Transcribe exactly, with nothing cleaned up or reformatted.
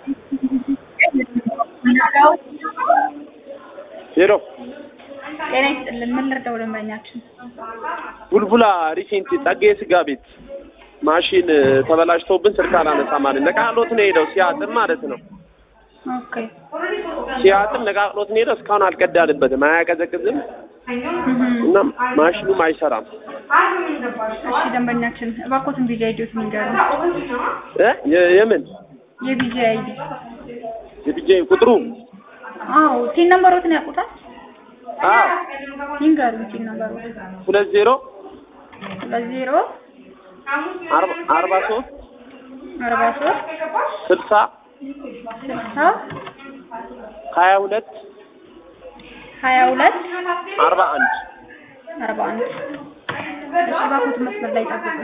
ሄሎ ጤና ይስጥልን። ምን ልርዳው ደንበኛችን? ቡልቡላ ሪሴንት ጠጌ ስጋ ቤት ማሽን ተበላሽቶብን ስልክ አላነሳም ማለት ነቃቅሎት ነው ሄደው ሲያጥም ማለት ነው። ኦኬ ሲያጥም ነቃቅሎት ነው ሄደው እስካሁን አልቀዳልበትም፣ አያቀዘቅዝም እና ማሽኑም አይሰራም። እሺ ደንበኛችን እባክዎትን ቪዲዮ አይዲዮት ንገሩን። እ የምን የቪጂ አይዲ የቪጂ ቁጥሩ? አዎ ቲን ነምበሮትን ያውቁታል? አዎ ይንገሩን ቲን ነምበሮት። ሁለት ዜሮ ሁለት ዜሮ አርባ ሶስት አርባ ሶስት ስልሳ ስልሳ ሀያ ሁለት ሀያ ሁለት አርባ አንድ አርባ አንድ እሺ እባክዎትን መስመር ላይ ጠብቁን።